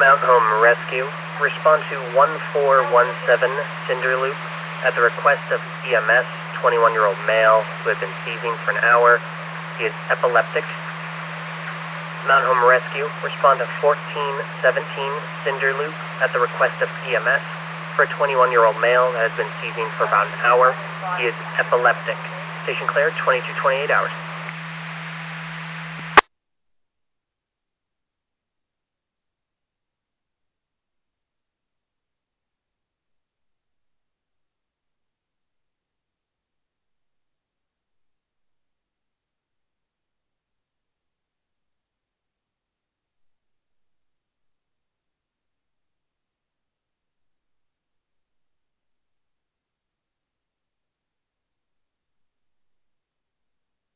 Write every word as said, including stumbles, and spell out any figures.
Mount Home Rescue. Respond to one four one seven Cinder Loop at the request of E M S, twenty-one-year-old male who had been seizing for an hour. He is epileptic. Mount Home Rescue. Respond to fourteen seventeen Cinder Loop at the request of E M S for a twenty-one-year-old male that has been seizing for about an hour. He is epileptic. Station clear, twenty-two twenty-eight hours.